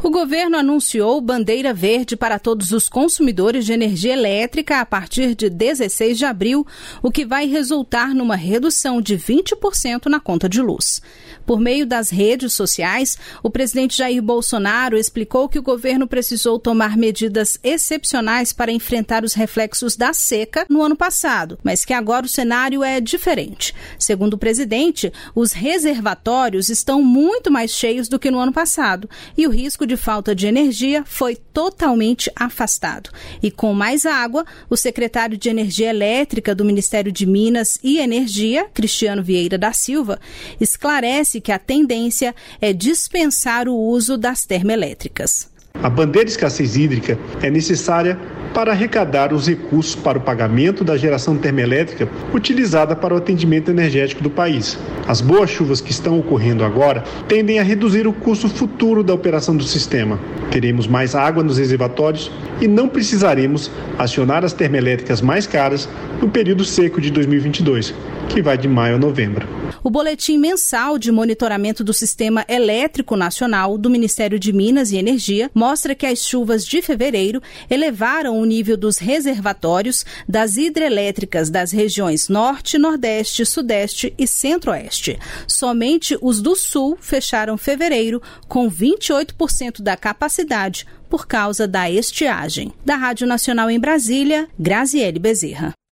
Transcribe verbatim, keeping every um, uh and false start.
O governo anunciou bandeira verde para todos os consumidores de energia elétrica a partir de dezesseis de abril, o que vai resultar numa redução de vinte por cento na conta de luz. Por meio das redes sociais, o presidente Jair Bolsonaro explicou que o governo precisou tomar medidas excepcionais para enfrentar os reflexos da seca no ano passado, mas que agora o cenário é diferente. Segundo o presidente, os reservatórios estão muito mais cheios do que no ano passado e o risco de falta de energia foi totalmente afastado. E com mais água, o secretário de Energia Elétrica do Ministério de Minas e Energia, Cristiano Vieira da Silva, esclarece que a tendência é dispensar o uso das termoelétricas. A bandeira de escassez hídrica é necessária para arrecadar os recursos para o pagamento da geração termoelétrica utilizada para o atendimento energético do país. As boas chuvas que estão ocorrendo agora tendem a reduzir o custo futuro da operação do sistema. Teremos mais água nos reservatórios e não precisaremos acionar as termoelétricas mais caras no período seco de dois mil e vinte e dois, que vai de maio a novembro. O boletim mensal de monitoramento do Sistema Elétrico Nacional do Ministério de Minas e Energia mostra que as chuvas de fevereiro elevaram o nível dos reservatórios das hidrelétricas das regiões Norte, Nordeste, Sudeste e Centro-Oeste. Somente os do Sul fecharam fevereiro com vinte e oito por cento da capacidade por causa da estiagem. Da Rádio Nacional em Brasília, Graziele Bezerra.